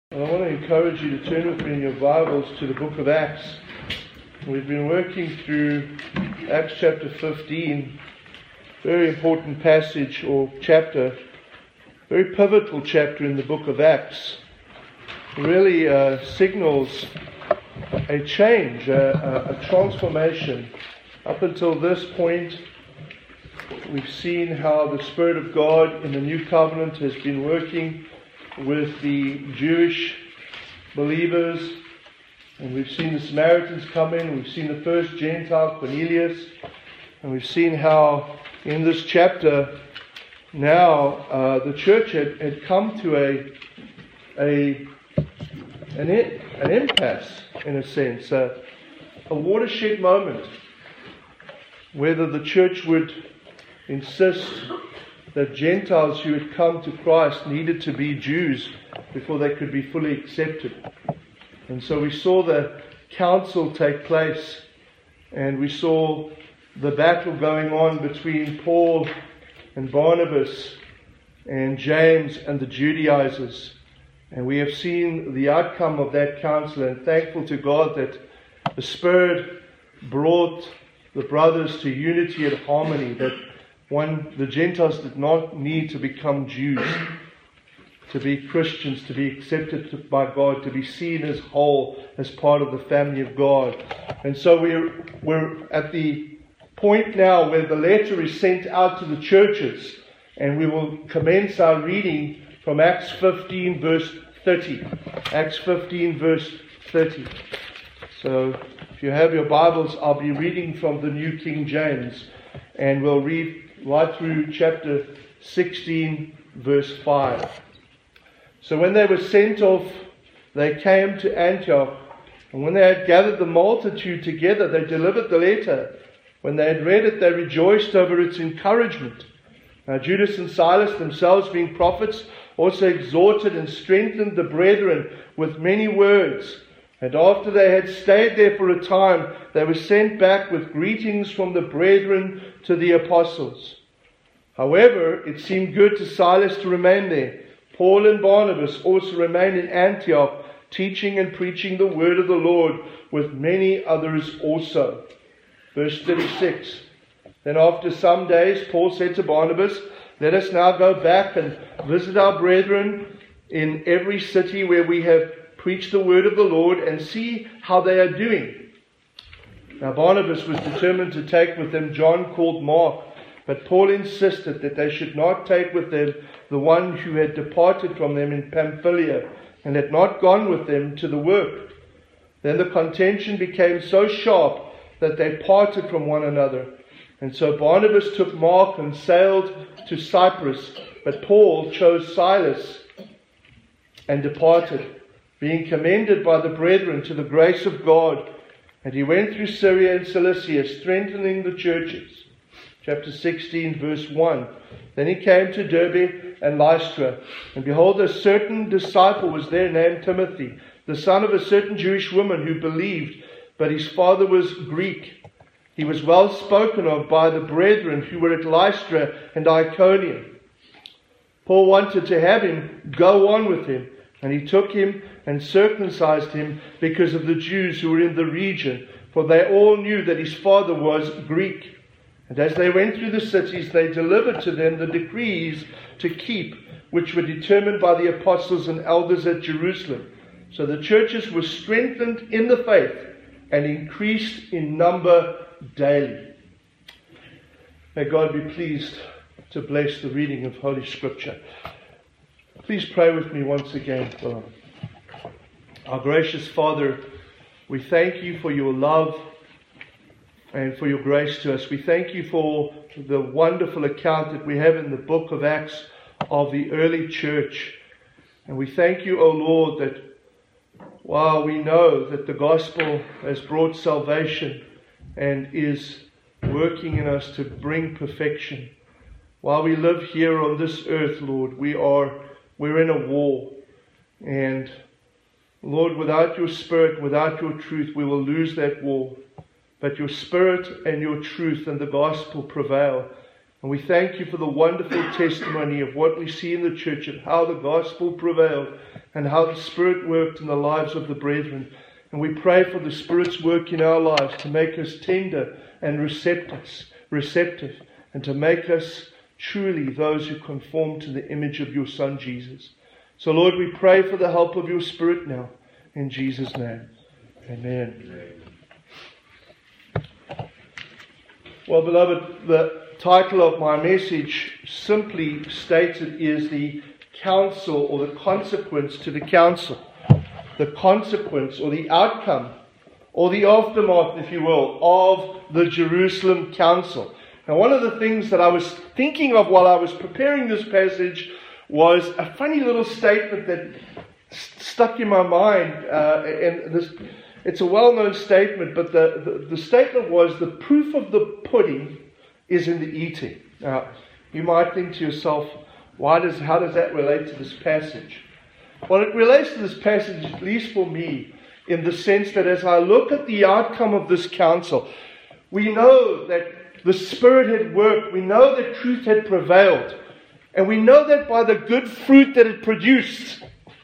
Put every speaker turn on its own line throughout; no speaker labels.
I want to encourage you to turn with me in your Bibles to the book of Acts. We've been working through Acts chapter 15, very important passage or chapter, very pivotal chapter in the book of Acts. It really signals a change, a transformation. Up until this point, we've seen how the Spirit of God in the New Covenant has been working with the Jewish believers, and we've seen the Samaritans come in, we've seen the first Gentile, Cornelius, and we've seen how in this chapter now the church had come to an impasse, in a sense, a watershed moment, whether the church would insist that Gentiles who had come to Christ needed to be Jews before they could be fully accepted. And so we saw the council take place, and we saw the battle going on between Paul and Barnabas and James and the Judaizers. And we have seen the outcome of that council, and thankful to God that the Spirit brought the brothers to unity and harmony, that the Gentiles did not need to become Jews, to be Christians, to be accepted by God, to be seen as whole, as part of the family of God. And so we're at the point now where the letter is sent out to the churches, and we will commence our reading from Acts 15 verse 30. Acts 15 verse 30. So if you have your Bibles, I'll be reading from the New King James, and we'll read right through chapter 16, verse 5. So when they were sent off, they came to Antioch, and when they had gathered the multitude together, they delivered the letter. When they had read it, they rejoiced over its encouragement. Now Judas and Silas, themselves being prophets, also exhorted and strengthened the brethren with many words. And after they had stayed there for a time, they were sent back with greetings from the brethren to the apostles. However, it seemed good to Silas to remain there. Paul and Barnabas also remained in Antioch, teaching and preaching the word of the Lord with many others also. Verse 36. Then after some days, Paul said to Barnabas, "Let us now go back and visit our brethren in every city where we have preached the word of the Lord, and see how they are doing." Now Barnabas was determined to take with them John called Mark, but Paul insisted that they should not take with them the one who had departed from them in Pamphylia and had not gone with them to the work. Then the contention became so sharp that they parted from one another. And so Barnabas took Mark and sailed to Cyprus, but Paul chose Silas and departed, being commended by the brethren to the grace of God. And he went through Syria and Cilicia, strengthening the churches. Chapter 16, verse 1. Then he came to Derbe and Lystra. And behold, a certain disciple was there named Timothy, the son of a certain Jewish woman who believed, but his father was Greek. He was well spoken of by the brethren who were at Lystra and Iconium. Paul wanted to have him go on with him, and he took him and circumcised him because of the Jews who were in the region, for they all knew that his father was Greek. And as they went through the cities, they delivered to them the decrees to keep, which were determined by the apostles and elders at Jerusalem. So the churches were strengthened in the faith and increased in number daily. May God be pleased to bless the reading of Holy Scripture. Please pray with me once again, beloved. Our gracious Father, we thank you for your love and for your grace to us. We thank you for the wonderful account that we have in the book of Acts of the early church. And we thank you, O Lord, that while we know that the gospel has brought salvation and is working in us to bring perfection, while we live here on this earth, Lord, we're in a war. And Lord, without your Spirit, without your truth, we will lose that war. But your Spirit and your truth and the gospel prevail. And we thank you for the wonderful testimony of what we see in the church and how the gospel prevailed and how the Spirit worked in the lives of the brethren. And we pray for the Spirit's work in our lives to make us tender and receptive, and to make us truly those who conform to the image of your Son, Jesus. So, Lord, we pray for the help of your Spirit now. In Jesus' name. Amen. Well, beloved, the title of my message, simply stated, is the counsel or the consequence to the counsel. The consequence or the outcome or the aftermath, if you will, of the Jerusalem Council. Now, one of the things that I was thinking of while I was preparing this passage was a funny little statement that stuck in my mind. It's a well-known statement, but the statement was, the proof of the pudding is in the eating. Now, you might think to yourself, how does that relate to this passage? Well, it relates to this passage, at least for me, in the sense that as I look at the outcome of this council, we know that the Spirit had worked. We know that truth had prevailed. And we know that by the good fruit that it produced,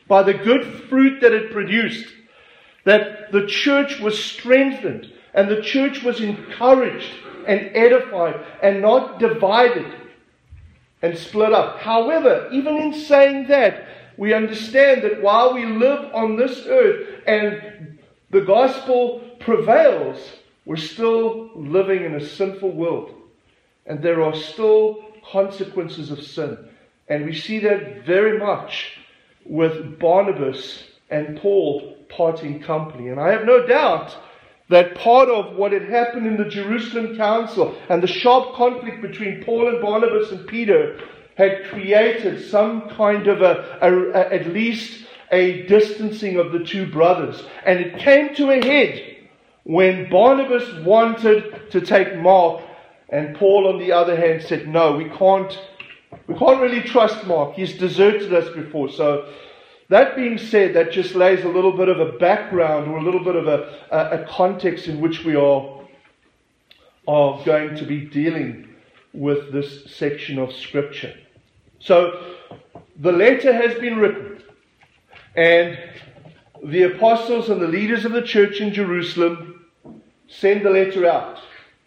that the church was strengthened and the church was encouraged and edified and not divided and split up. However, even in saying that, we understand that while we live on this earth and the gospel prevails, we're still living in a sinful world. And there are still consequences of sin. And we see that very much with Barnabas and Paul parting company. And I have no doubt that part of what had happened in the Jerusalem Council and the sharp conflict between Paul and Barnabas and Peter had created some kind of at least a distancing of the two brothers. And it came to a head when Barnabas wanted to take Mark, and Paul, on the other hand, said, no, we can't really trust Mark. He's deserted us before. So that being said, that just lays a little bit of a background or a little bit of a context in which we are going to be dealing with this section of Scripture. So the letter has been written, and the apostles and the leaders of the church in Jerusalem send the letter out.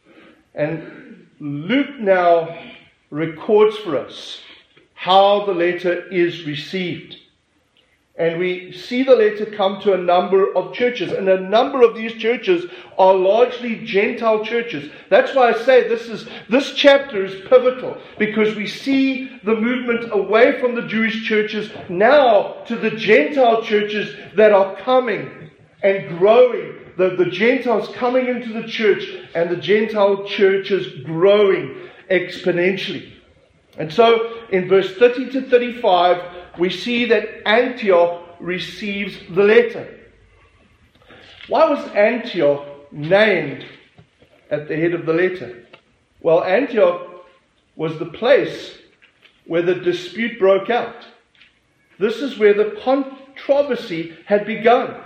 And Luke now records for us how the letter is received. And we see the letter come to a number of churches. And a number of these churches are largely Gentile churches. That's why I say this chapter is pivotal. Because we see the movement away from the Jewish churches now to the Gentile churches that are coming and growing. The Gentiles coming into the church and the Gentile churches growing exponentially. And so in verse 30 to 35, we see that Antioch receives the letter. Why was Antioch named at the head of the letter? Well, Antioch was the place where the dispute broke out. This is where the controversy had begun.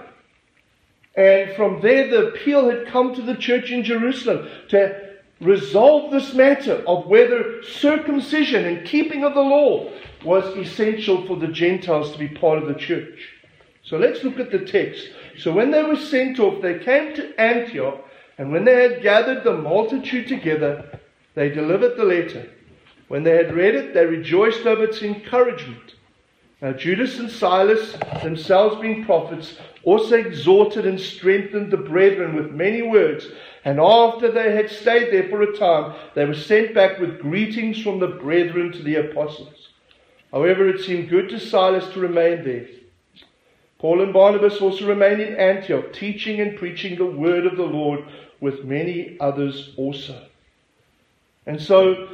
And from there the appeal had come to the church in Jerusalem to resolve this matter of whether circumcision and keeping of the law was essential for the Gentiles to be part of the church. So let's look at the text. So when they were sent off, they came to Antioch, and when they had gathered the multitude together, they delivered the letter. When they had read it, they rejoiced over its encouragement. Now Judas and Silas, themselves being prophets, also exhorted and strengthened the brethren with many words. And after they had stayed there for a time, they were sent back with greetings from the brethren to the apostles. However, it seemed good to Silas to remain there. Paul and Barnabas also remained in Antioch, teaching and preaching the word of the Lord with many others also. And so,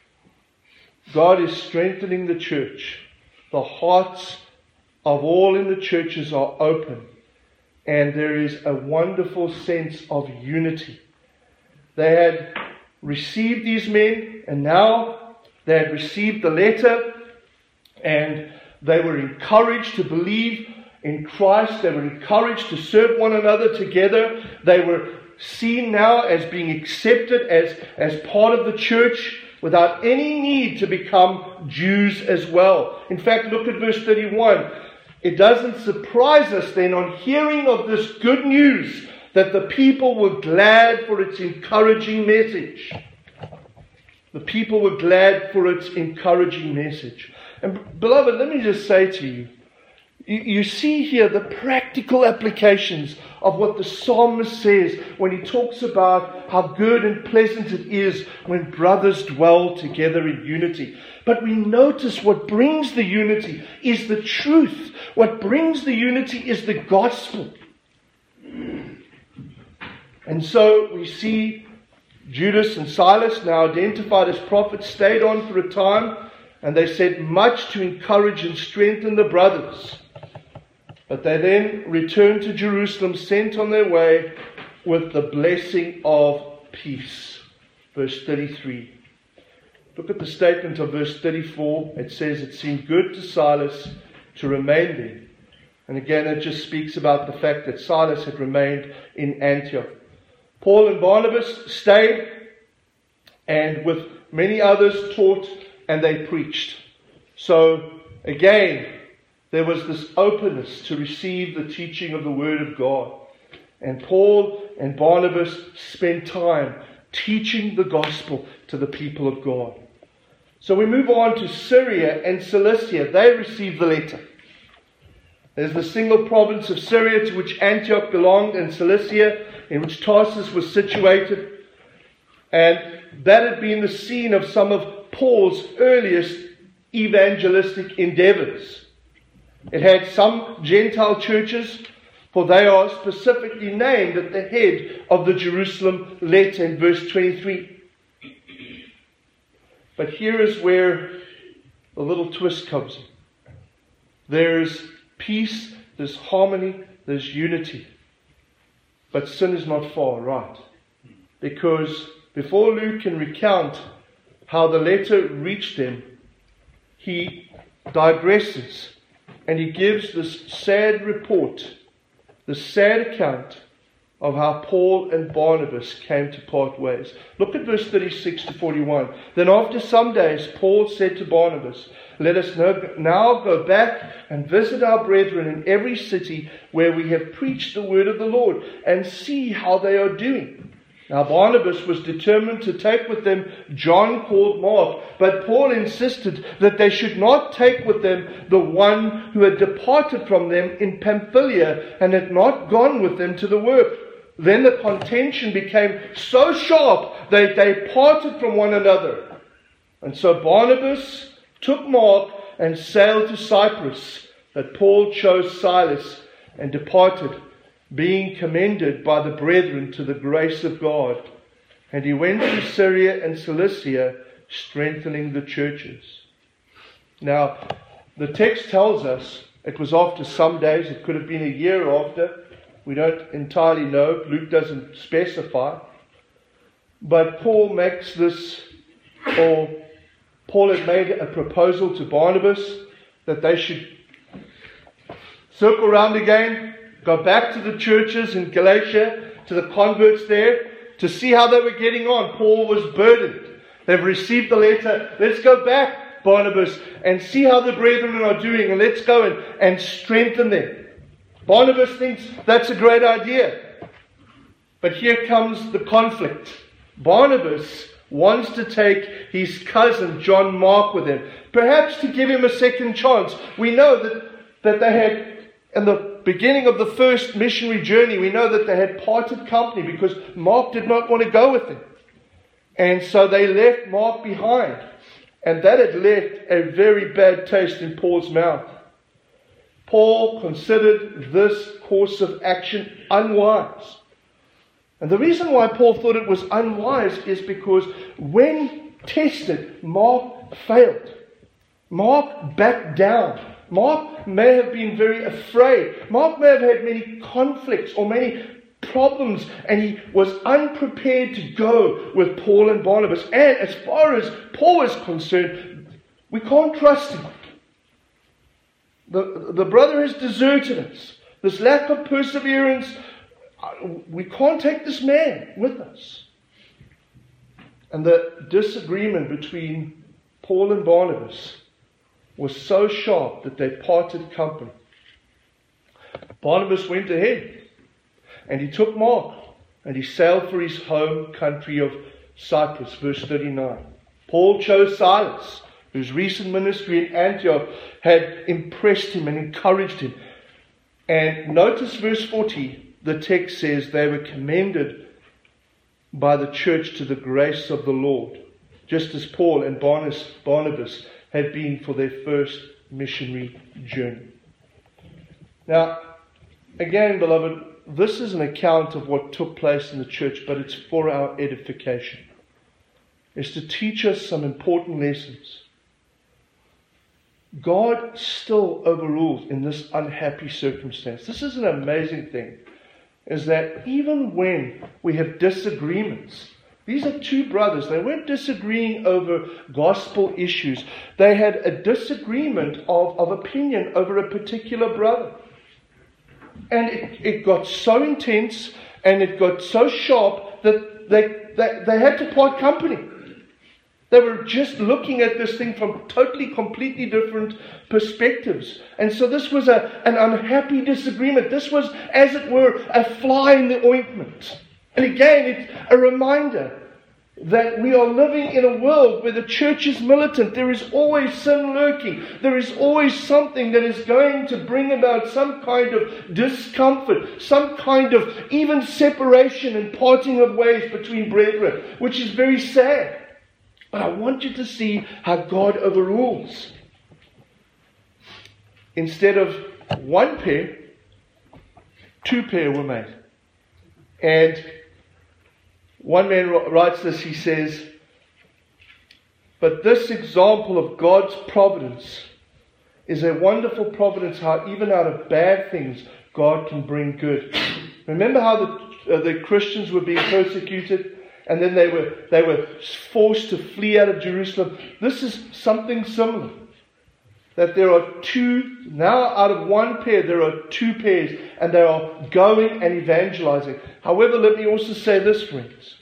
God is strengthening the church. The hearts of all in the churches are open. And there is a wonderful sense of unity. They had received these men, and now they had received the letter, and they were encouraged to believe in Christ. They were encouraged to serve one another together. They were seen now as being accepted as part of the church. without any need to become Jews as well. In fact, look at verse 31. It doesn't surprise us then on hearing of this good news that the people were glad for its encouraging message. The people were glad for its encouraging message. And beloved, let me just say to you, you see here the practical applications of what the psalmist says when he talks about how good and pleasant it is when brothers dwell together in unity. But we notice what brings the unity is the truth. What brings the unity is the gospel. And so we see Judas and Silas, now identified as prophets, stayed on for a time, and they said much to encourage and strengthen the brothers. But they then returned to Jerusalem, sent on their way with the blessing of peace. Verse 33. Look at the statement of verse 34. It says it seemed good to Silas to remain there. And again, it just speaks about the fact that Silas had remained in Antioch. Paul and Barnabas stayed, and with many others taught, and they preached. So again, there was this openness to receive the teaching of the Word of God. And Paul and Barnabas spent time teaching the gospel to the people of God. So we move on to Syria and Cilicia. They received the letter. There's the single province of Syria to which Antioch belonged, and Cilicia, in which Tarsus was situated. And that had been the scene of some of Paul's earliest evangelistic endeavors. It had some Gentile churches, for they are specifically named at the head of the Jerusalem letter in verse 23. But here is where the little twist comes in. There's peace, there's harmony, there's unity. But sin is not far right. Because before Luke can recount how the letter reached them, he digresses and he gives this sad report, the sad account of how Paul and Barnabas came to part ways. Look at verse 36 to 41. Then after some days, Paul said to Barnabas, "Let us now go back and visit our brethren in every city where we have preached the word of the Lord, and see how they are doing." Now Barnabas was determined to take with them John called Mark, but Paul insisted that they should not take with them the one who had departed from them in Pamphylia and had not gone with them to the work. Then the contention became so sharp that they parted from one another. And so Barnabas took Mark and sailed to Cyprus, but Paul chose Silas and departed, being commended by the brethren to the grace of God. And he went to Syria and Cilicia, strengthening the churches. Now, the text tells us it was after some days. It could have been a year after. We don't entirely know. Luke doesn't specify. But Paul makes this, or Paul had made a proposal to Barnabas that they should circle around again, go back to the churches in Galatia, to the converts there, to see how they were getting on. Paul was burdened. They've received the letter. Let's go back, Barnabas, and see how the brethren are doing, and let's go and strengthen them. Barnabas thinks that's a great idea. But here comes the conflict. Barnabas wants to take his cousin John Mark with him, perhaps to give him a second chance. We know that they had, in the beginning of the first missionary journey, we know that they had parted company because Mark did not want to go with them. And so they left Mark behind. And that had left a very bad taste in Paul's mouth. Paul considered this course of action unwise. And the reason why Paul thought it was unwise is because when tested, Mark failed. Mark backed down. Mark may have been very afraid. Mark may have had many conflicts or many problems, and he was unprepared to go with Paul and Barnabas. And as far as Paul is concerned, we can't trust him. The brother has deserted us. This lack of perseverance, we can't take this man with us. And the disagreement between Paul and Barnabas was so sharp that they parted company. Barnabas went ahead and he took Mark and he sailed for his home country of Cyprus, verse 39. Paul chose Silas, whose recent ministry in Antioch had impressed him and encouraged him. And notice verse 40, the text says they were commended by the church to the grace of the Lord, just as Paul and Barnabas had been for their first missionary journey. Now, again, beloved, this is an account of what took place in the church, but it's for our edification. It's to teach us some important lessons. God still overrules in this unhappy circumstance. This is an amazing thing, is that even when we have disagreements, these are two brothers, they weren't disagreeing over gospel issues. They had a disagreement of opinion over a particular brother. And it got so intense and it got so sharp that they had to part company. They were just looking at this thing from totally, completely different perspectives. And so this was an unhappy disagreement. This was, as it were, a fly in the ointment. And again, it's a reminder that we are living in a world where the church is militant. There is always sin lurking. There is always something that is going to bring about some kind of discomfort, some kind of even separation and parting of ways between brethren, which is very sad. But I want you to see how God overrules. Instead of one pair, two pair were made. And one man writes this, he says, but this example of God's providence is a wonderful providence, how even out of bad things God can bring good. Remember how the Christians were being persecuted and then they were forced to flee out of Jerusalem? This is something similar. That there are two, now out of one pair, there are two pairs, and they are going and evangelizing. However, let me also say this, friends.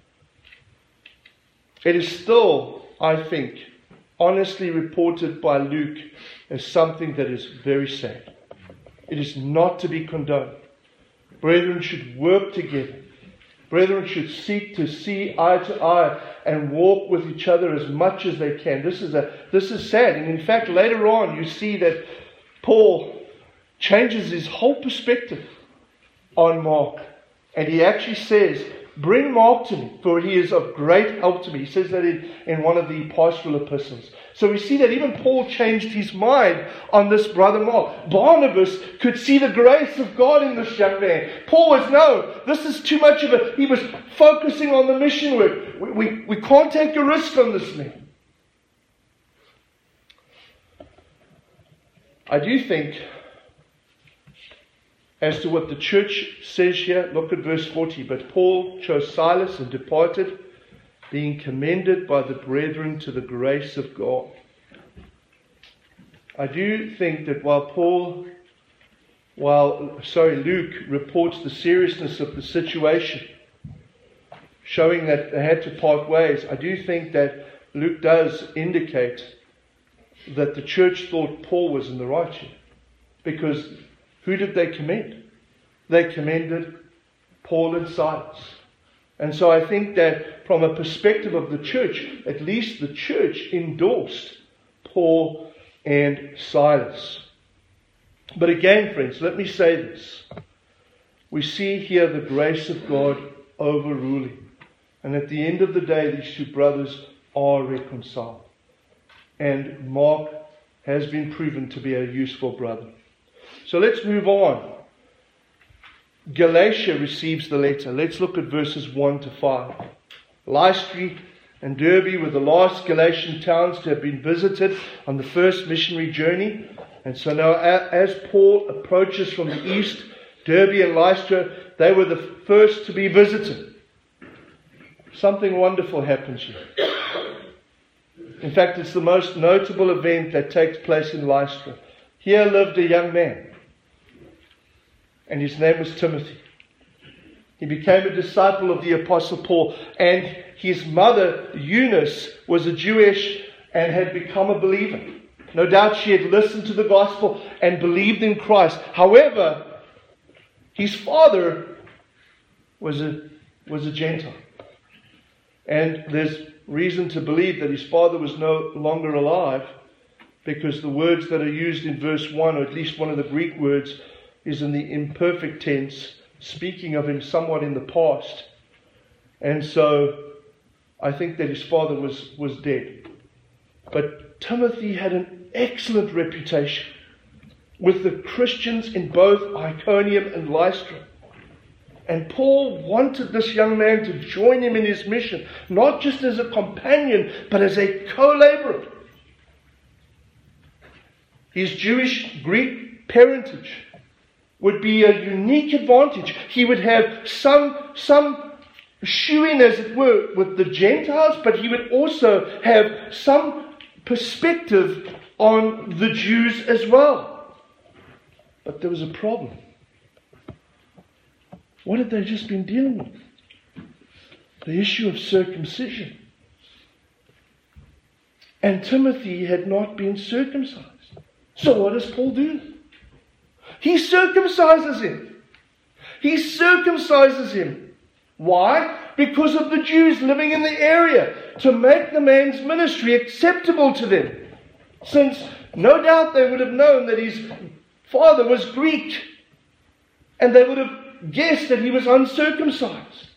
It is still, I think, honestly reported by Luke as something that is very sad. It is not to be condoned. Brethren should work together. Brethren should seek to see eye to eye and walk with each other as much as they can. This is sad. And in fact, later on, you see that Paul changes his whole perspective on Mark. And he actually says, bring Mark to me, for he is of great help to me. He says that in one of the pastoral epistles. So we see that even Paul changed his mind on this brother Mark. Barnabas could see the grace of God in this young man. Paul was, no, this is too much of a... He was focusing on the mission work. We can't take a risk on this man. I do think, as to what the church says here, look at verse 40. But Paul chose Silas and departed, being commended by the brethren to the grace of God. I do think that while Luke reports the seriousness of the situation, showing that they had to part ways, I do think that Luke does indicate that the church thought Paul was in the right here. Because who did they commend? They commended Paul and Silas. And so I think that from a perspective of the church, at least the church endorsed Paul and Silas. But again, friends, let me say this. We see here the grace of God overruling. And at the end of the day, these two brothers are reconciled. And Mark has been proven to be a useful brother. So let's move on. Galatia receives the letter. Let's look at verses 1 to 5. Lystra and Derbe were the last Galatian towns to have been visited on the first missionary journey. And so now as Paul approaches from the east, Derbe and Lystra, they were the first to be visited. Something wonderful happens here. In fact, it's the most notable event that takes place in Lystra. Here lived a young man, and his name was Timothy. He became a disciple of the Apostle Paul, and his mother, Eunice, was a Jewish and had become a believer. No doubt she had listened to the gospel and believed in Christ. However, his father was a Gentile. And there's reason to believe that his father was no longer alive, because the words that are used in verse 1, or at least one of the Greek words, is in the imperfect tense, speaking of him somewhat in the past. And so I think that his father was dead. But Timothy had an excellent reputation with the Christians in both Iconium and Lystra. And Paul wanted this young man to join him in his mission, not just as a companion, but as a co-laborer. His Jewish Greek parentage would be a unique advantage. He would have some shoe-in, as it were, with the Gentiles, but he would also have some perspective on the Jews as well. But there was a problem. What had they just been dealing with? The issue of circumcision. And Timothy had not been circumcised. So what does Paul do? He circumcises him. He circumcises him. Why? Because of the Jews living in the area, to make the man's ministry acceptable to them. Since no doubt they would have known that his father was Greek, and they would have guessed that he was uncircumcised.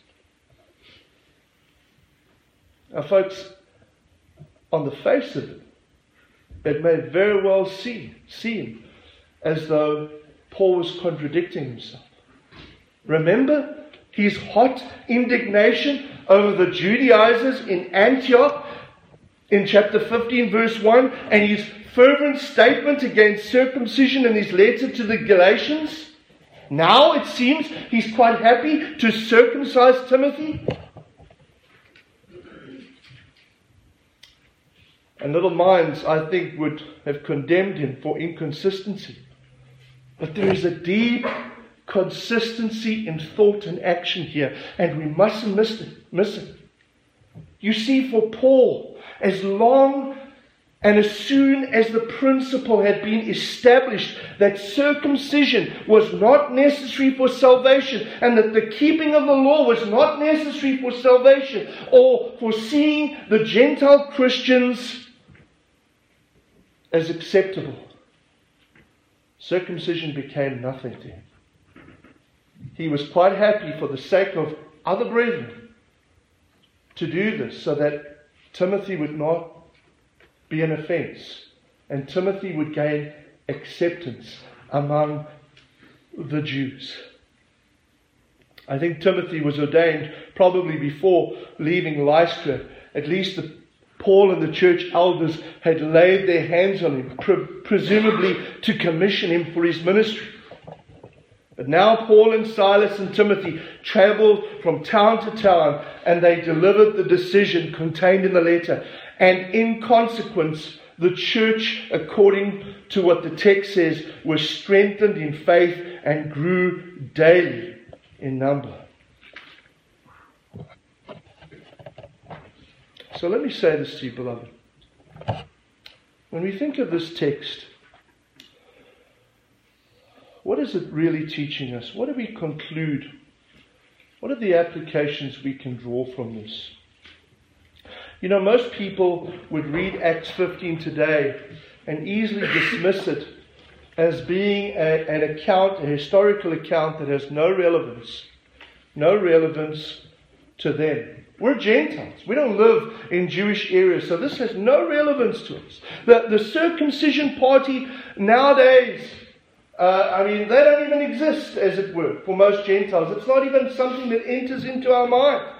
Now, folks, on the face of it, it may very well seem as though Paul was contradicting himself. Remember his hot indignation over the Judaizers in Antioch in chapter 15 verse 1, and his fervent statement against circumcision in his letter to the Galatians? Now it seems he's quite happy to circumcise Timothy. And little minds, I think, would have condemned him for inconsistency. But there is a deep consistency in thought and action here, and we mustn't miss it. You see, for Paul, as long and as soon as the principle had been established that circumcision was not necessary for salvation, and that the keeping of the law was not necessary for salvation, or for seeing the Gentile Christians as acceptable, circumcision became nothing to him. He was quite happy, for the sake of other brethren, to do this so that Timothy would not be an offense, and Timothy would gain acceptance among the Jews. I think Timothy was ordained probably before leaving Lystra. At least Paul and the church elders had laid their hands on him, presumably to commission him for his ministry. But now Paul and Silas and Timothy traveled from town to town, and they delivered the decision contained in the letter. And in consequence, the church, according to what the text says, was strengthened in faith and grew daily in number. So let me say this to you, beloved. When we think of this text, what is it really teaching us? What do we conclude? What are the applications we can draw from this? You know, most people would read Acts 15 today and easily dismiss it as being an account, a historical account that has no relevance to them. We're Gentiles. We don't live in Jewish areas, so this has no relevance to us. The circumcision party nowadays, they don't even exist, as it were, for most Gentiles. It's not even something that enters into our mind.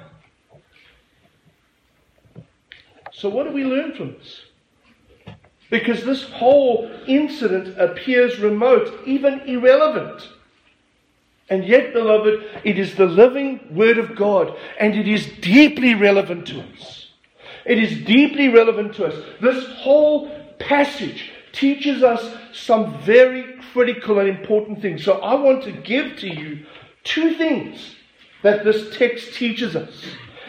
So what do we learn from this? Because this whole incident appears remote, even irrelevant. And yet, beloved, it is the living Word of God, and it is deeply relevant to us. It is deeply relevant to us. This whole passage teaches us some very critical and important things. So I want to give to you two things that this text teaches us.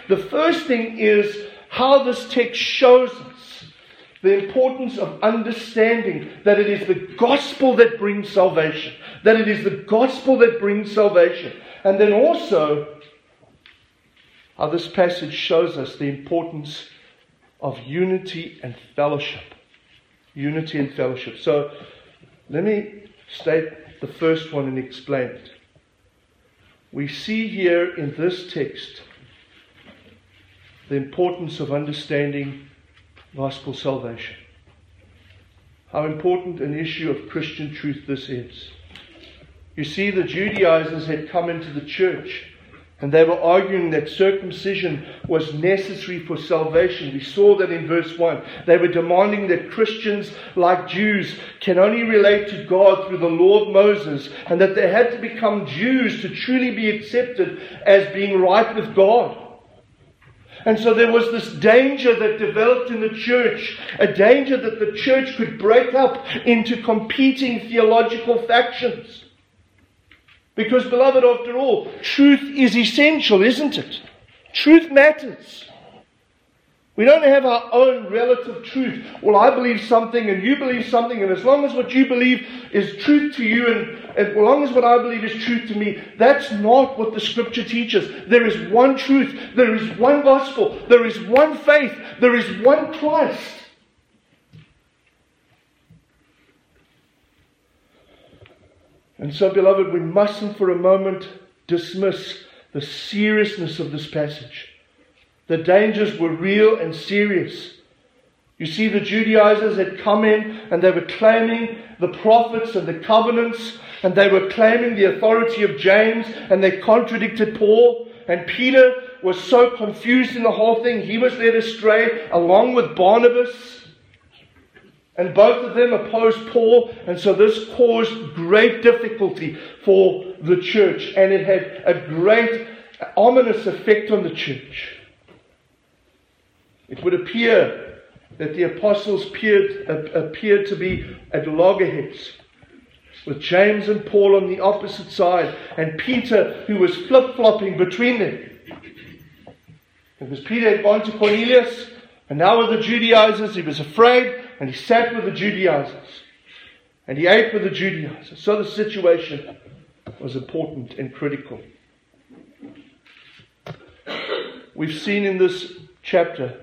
The first thing is how this text shows us the importance of understanding that it is the gospel that brings salvation. That it is the gospel that brings salvation. And then also, how this passage shows us the importance of unity and fellowship. Unity and fellowship. So, let me state the first one and explain it. We see here in this text the importance of understanding gospel salvation. How important an issue of Christian truth this is. You see, the Judaizers had come into the church and they were arguing that circumcision was necessary for salvation. We saw that in verse 1. They were demanding that Christians, like Jews, can only relate to God through the law of Moses, and that they had to become Jews to truly be accepted as being right with God. And so there was this danger that developed in the church, a danger that the church could break up into competing theological factions. Because, beloved, after all, truth is essential, isn't it? Truth matters. We don't have our own relative truth. Well, I believe something and you believe something, and as long as what you believe is truth to you and as long as what I believe is truth to me, that's not what the Scripture teaches. There is one truth. There is one gospel. There is one faith. There is one Christ. And so, beloved, we mustn't for a moment dismiss the seriousness of this passage. The dangers were real and serious. You see, the Judaizers had come in and they were claiming the prophets and the covenants, and they were claiming the authority of James, and they contradicted Paul. And Peter was so confused in the whole thing, he was led astray along with Barnabas. And both of them opposed Paul, and so this caused great difficulty for the church, and it had a great ominous effect on the church. It would appear that the apostles appeared to be at loggerheads, with James and Paul on the opposite side, and Peter, who was flip-flopping between them. Because Peter had gone to Cornelius, and now with the Judaizers, he was afraid, and he sat with the Judaizers. And he ate with the Judaizers. So the situation was important and critical. We've seen in this chapter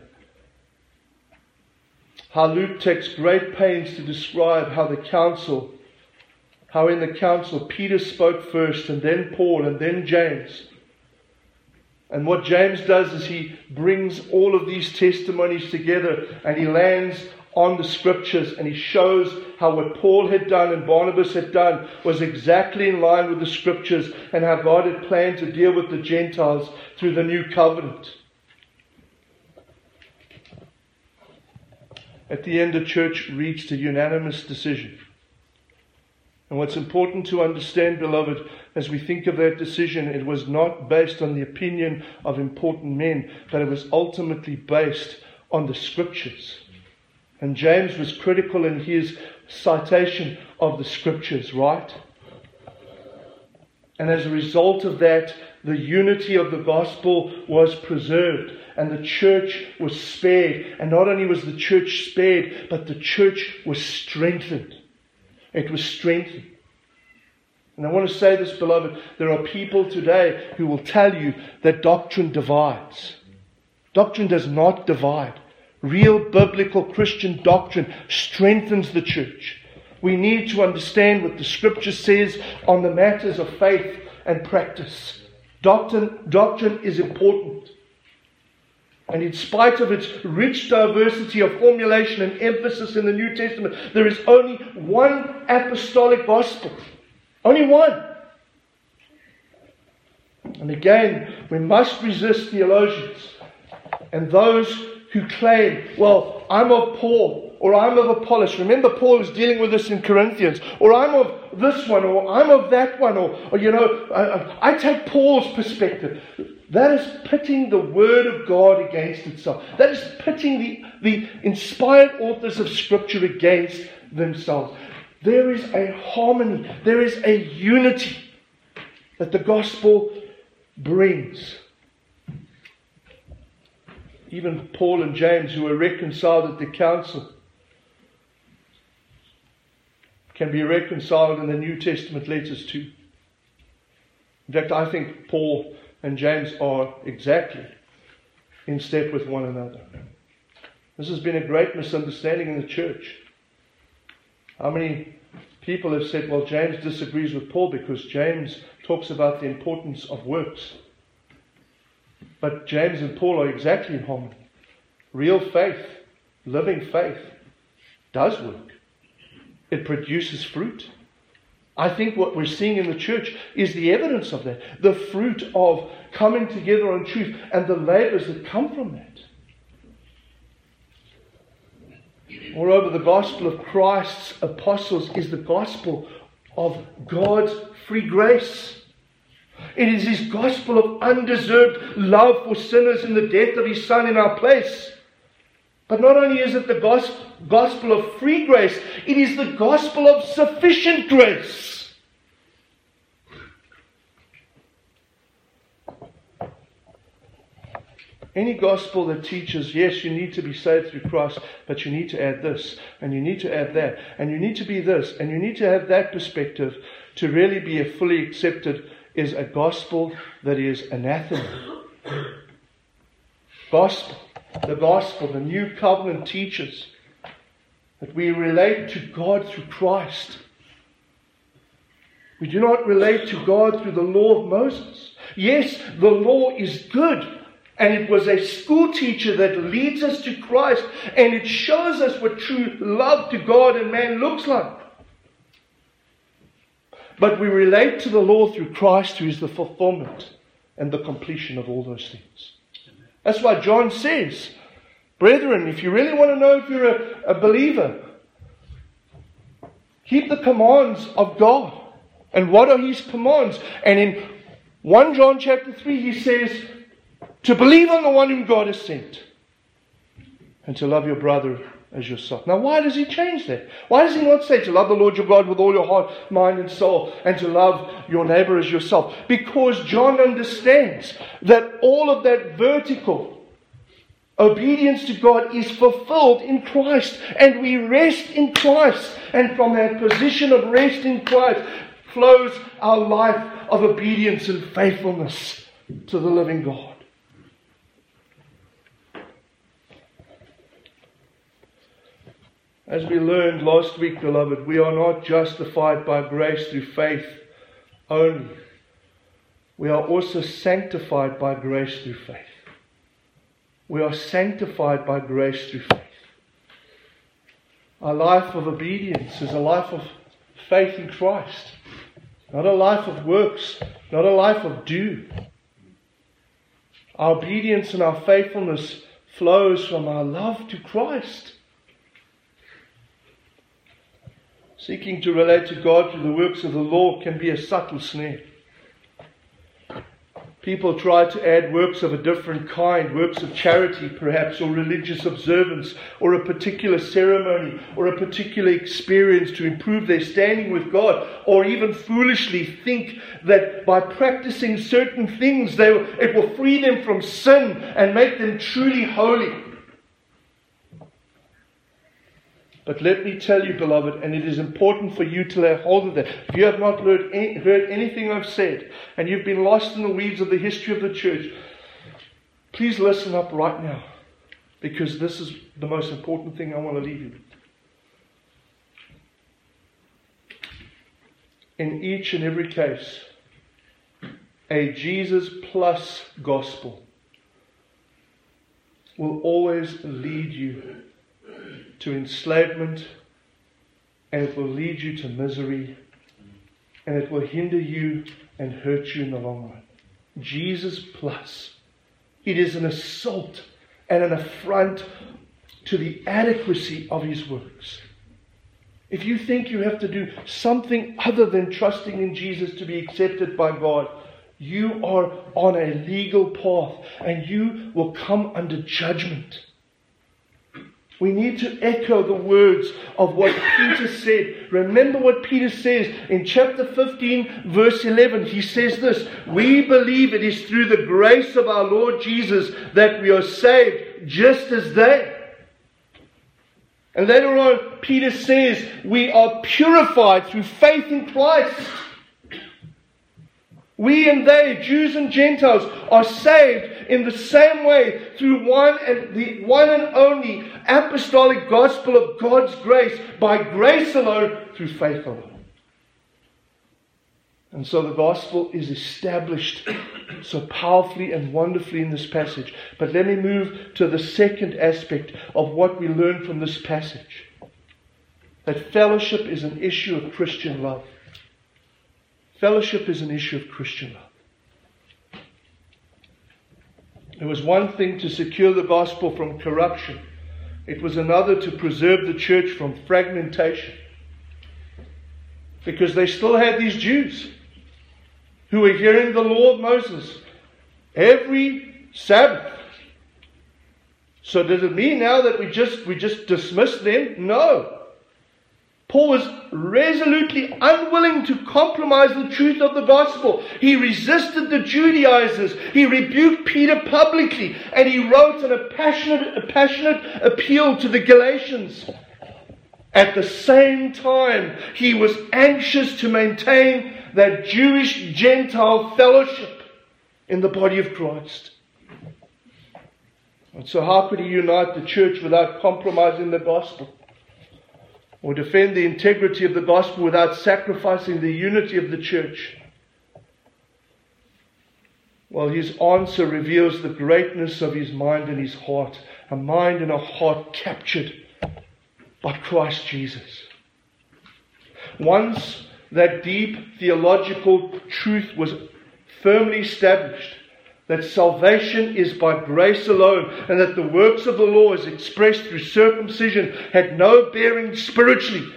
how Luke takes great pains to describe how in the council Peter spoke first, and then Paul, and then James. And what James does is he brings all of these testimonies together, and he lands on the Scriptures, and he shows how what Paul had done and Barnabas had done was exactly in line with the Scriptures, and how God had planned to deal with the Gentiles through the new covenant. At the end, the church reached a unanimous decision. And what's important to understand, beloved, as we think of that decision, it was not based on the opinion of important men, but it was ultimately based on the Scriptures. And James was critical in his citation of the Scriptures, right? And as a result of that, the unity of the gospel was preserved, and the church was spared. And not only was the church spared, but the church was strengthened. It was strengthened. And I want to say this, beloved, there are people today who will tell you that doctrine divides. Doctrine does not divide. Real biblical Christian doctrine strengthens the church. We need to understand what the Scripture says on the matters of faith and practice. Doctrine is important. And in spite of its rich diversity of formulation and emphasis in the New Testament, there is only one apostolic gospel. Only one. And again, we must resist theologians and those who claim, well, I'm of Paul, or I'm of Apollos. Remember, Paul was dealing with this in Corinthians. Or I'm of this one, or I'm of that one, or I take Paul's perspective. That is pitting the Word of God against itself. That is pitting the inspired authors of Scripture against themselves. There is a harmony, there is a unity that the gospel brings. even Paul and James, who were reconciled at the council, can be reconciled in the New Testament letters too. In fact, I think Paul and James are exactly in step with one another. This has been a great misunderstanding in the church. How many people have said, well, James disagrees with Paul because James talks about the importance of works. But James and Paul are exactly in harmony. Real faith, living faith, does work. It produces fruit. I think what we're seeing in the church is the evidence of that. The fruit of coming together on truth and the labors that come from that. Moreover, the gospel of Christ's apostles is the gospel of God's free grace. It is His gospel of undeserved love for sinners in the death of His Son in our place. But not only is it the gospel of free grace, it is the gospel of sufficient grace. Any gospel that teaches, yes, you need to be saved through Christ, but you need to add this, and you need to add that, and you need to be this, and you need to have that perspective to really be a fully accepted, is a gospel that is anathema. The gospel, the new covenant teaches that we relate to God through Christ. We do not relate to God through the law of Moses. Yes, the law is good. And it was a school teacher that leads us to Christ. And it shows us what true love to God and man looks like. But we relate to the law through Christ, who is the fulfillment and the completion of all those things. That's why John says, brethren, if you really want to know if you're a believer, keep the commands of God. And what are His commands? And in 1 John chapter 3 he says, to believe on the one whom God has sent, and to love your brother as yourself. Now, why does He change that? Why does He not say to love the Lord your God with all your heart, mind and soul, and to love your neighbor as yourself? Because John understands that all of that vertical obedience to God is fulfilled in Christ, and we rest in Christ. And from that position of rest in Christ flows our life of obedience and faithfulness to the living God. As we learned last week, beloved, we are not justified by grace through faith only. We are also sanctified by grace through faith. We are sanctified by grace through faith. Our life of obedience is a life of faith in Christ. Not a life of works, not a life of do. Our obedience and our faithfulness flows from our love to Christ. Seeking to relate to God through the works of the law can be a subtle snare. People try to add works of a different kind, works of charity perhaps, or religious observance, or a particular ceremony, or a particular experience to improve their standing with God, or even foolishly think that by practicing certain things it will free them from sin and make them truly holy. But let me tell you, beloved, and it is important for you to lay hold of that. If you have not heard anything I've said, and you've been lost in the weeds of the history of the church, please listen up right now, because this is the most important thing I want to leave you with. In each and every case, a Jesus plus gospel will always lead you to enslavement, and it will lead you to misery, and it will hinder you and hurt you in the long run. Jesus plus. It is an assault and an affront to the adequacy of His works. If you think you have to do something other than trusting in Jesus to be accepted by God, you are on a legal path, and you will come under judgment. We need to echo the words of what Peter said. Remember what Peter says in chapter 15, verse 11. He says this, we believe it is through the grace of our Lord Jesus that we are saved just as they. And later on, Peter says, we are purified through faith in Christ. We and they, Jews and Gentiles, are saved in the same way through the one and only apostolic gospel of God's grace, by grace alone, through faith alone. And so the gospel is established so powerfully and wonderfully in this passage. But let me move to the second aspect of what we learn from this passage. That fellowship is an issue of Christian love. Fellowship is an issue of Christian love. It was one thing to secure the gospel from corruption. It was another to preserve the church from fragmentation. Because they still had these Jews who were hearing the law of Moses every Sabbath. So does it mean now that we just dismiss them? No. Paul was resolutely unwilling to compromise the truth of the gospel. He resisted the Judaizers. He rebuked Peter publicly, and he wrote a passionate appeal to the Galatians. At the same time, he was anxious to maintain that Jewish-Gentile fellowship in the body of Christ. And so how could he unite the church without compromising the gospel? Or defend the integrity of the gospel without sacrificing the unity of the church? Well, his answer reveals the greatness of his mind and his heart. A mind and a heart captured by Christ Jesus. Once that deep theological truth was firmly established, that salvation is by grace alone, and that the works of the law as expressed through circumcision had no bearing spiritually,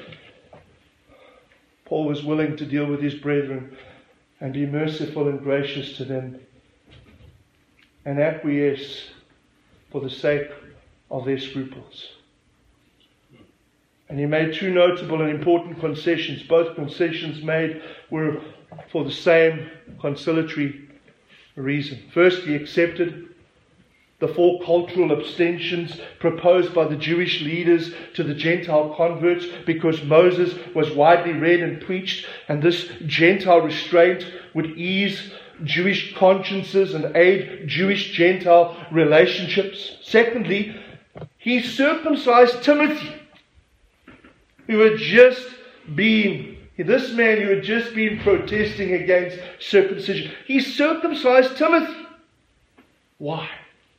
Paul was willing to deal with his brethren and be merciful and gracious to them and acquiesce for the sake of their scruples. And he made two notable and important concessions. Both concessions made were for the same conciliatory reason. First, he accepted the 4 cultural abstentions proposed by the Jewish leaders to the Gentile converts because Moses was widely read and preached, and this Gentile restraint would ease Jewish consciences and aid Jewish-Gentile relationships. Secondly, he circumcised Timothy, who had just been protesting against circumcision. He circumcised Timothy. Why?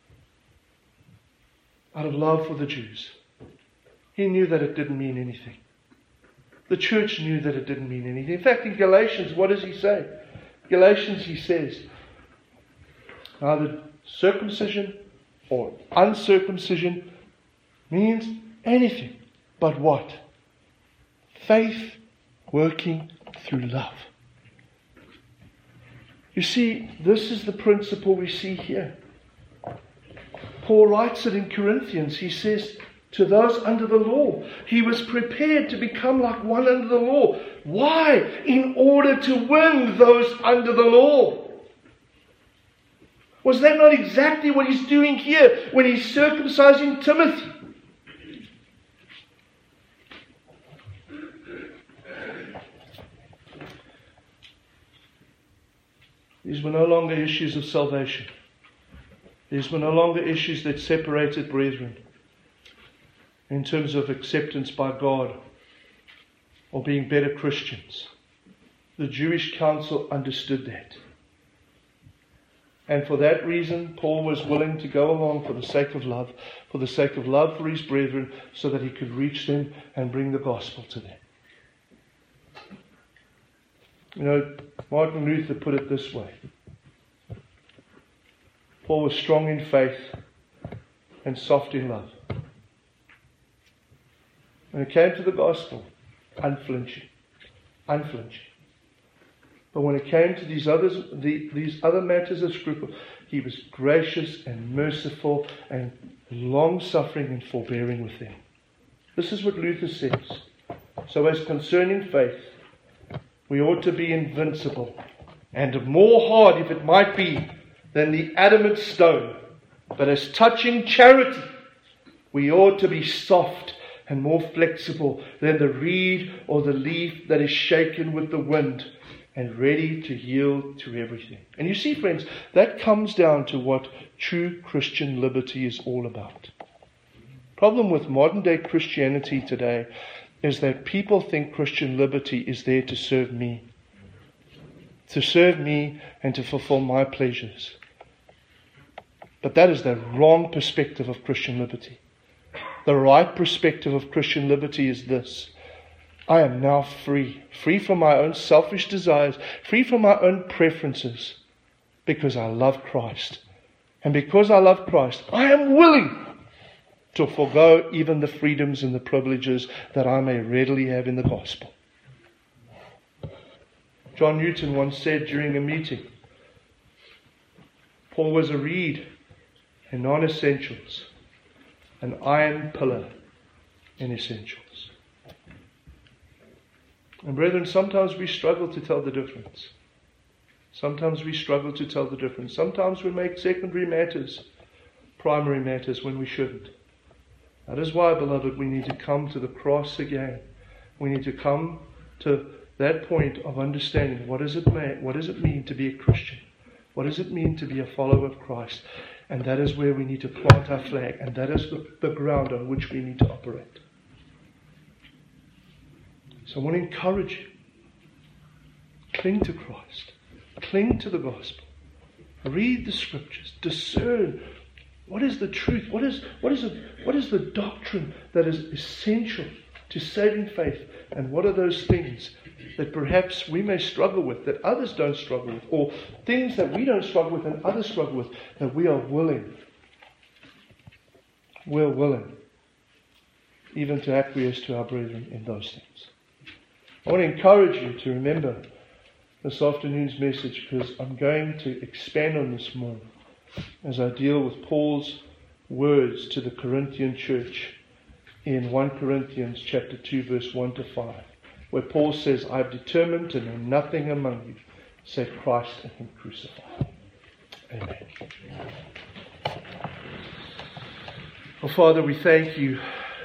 Out of love for the Jews. He knew that it didn't mean anything. The church knew that it didn't mean anything. In fact, in Galatians, what does he say? Galatians, he says, neither circumcision or uncircumcision means anything but what? Faith working through love. You see, this is the principle we see here. Paul writes it in Corinthians. He says, to those under the law, he was prepared to become like one under the law. Why? In order to win those under the law. Was that not exactly what he's doing here when he's circumcising Timothy? These were no longer issues of salvation. These were no longer issues that separated brethren in terms of acceptance by God or being better Christians. The Jewish council understood that. And for that reason, Paul was willing to go along for the sake of love for his brethren, so that he could reach them and bring the gospel to them. You know, Martin Luther put it this way. Paul was strong in faith and soft in love. When it came to the gospel, unflinching. But when it came to these other matters of scruple, he was gracious and merciful and long-suffering and forbearing with them. This is what Luther says. So as concerning faith, we ought to be invincible and more hard, if it might be, than the adamant stone, But as touching charity, we ought to be soft and more flexible than the reed or the leaf that is shaken with the wind, and ready to yield to everything. And you see, friends, that comes down to what true Christian liberty is all about. Problem with modern day Christianity today is that people think Christian liberty is there to serve me. To serve me and to fulfill my pleasures. But that is the wrong perspective of Christian liberty. The right perspective of Christian liberty is this: I am now free. Free from my own selfish desires. Free from my own preferences. Because I love Christ. And because I love Christ, I am willing to forego even the freedoms and the privileges that I may readily have in the gospel. John Newton once said during a meeting, Paul was a reed in non-essentials, an iron pillar in essentials. And brethren, sometimes we struggle to tell the difference. Sometimes we struggle to tell the difference. Sometimes we make secondary matters primary matters when we shouldn't. That is why, beloved, we need to come to the cross again. We need to come to that point of understanding what does it mean to be a Christian? What does it mean to be a follower of Christ? And that is where we need to plant our flag, and that is the ground on which we need to operate. So I want to encourage you. Cling to Christ. Cling to the gospel. Read the scriptures. Discern what is the truth. What is the doctrine that is essential to saving faith, and what are those things that perhaps we may struggle with, that others don't struggle with, or things that we don't struggle with and others struggle with, that we're willing even to acquiesce to our brethren in those things. I want to encourage you to remember this afternoon's message, because I'm going to expand on this more as I deal with Paul's words to the Corinthian church in 1 Corinthians chapter 2 verse 1 to 5, where Paul says, I have determined to know nothing among you save Christ and Him crucified. Amen. Oh, Father, we thank you.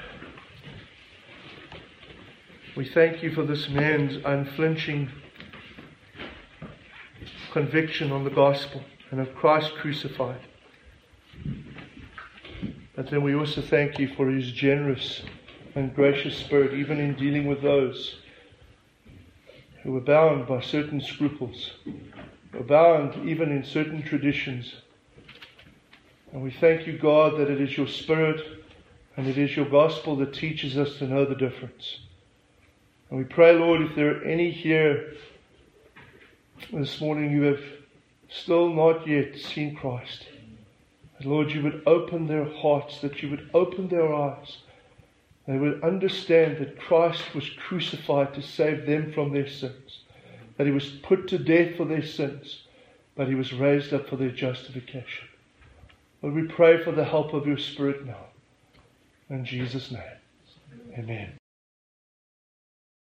We thank you for this man's unflinching conviction on the gospel and of Christ crucified. But then we also thank you for his generous and gracious spirit, even in dealing with those who were bound by certain scruples, were bound even in certain traditions. And we thank you, God, that it is your Spirit and it is your gospel that teaches us to know the difference. And we pray, Lord, if there are any here this morning who have still not yet seen Christ, Lord, you would open their hearts, that you would open their eyes. They would understand that Christ was crucified to save them from their sins, that He was put to death for their sins, but He was raised up for their justification. Lord, we pray for the help of your Spirit now. In Jesus' name, amen.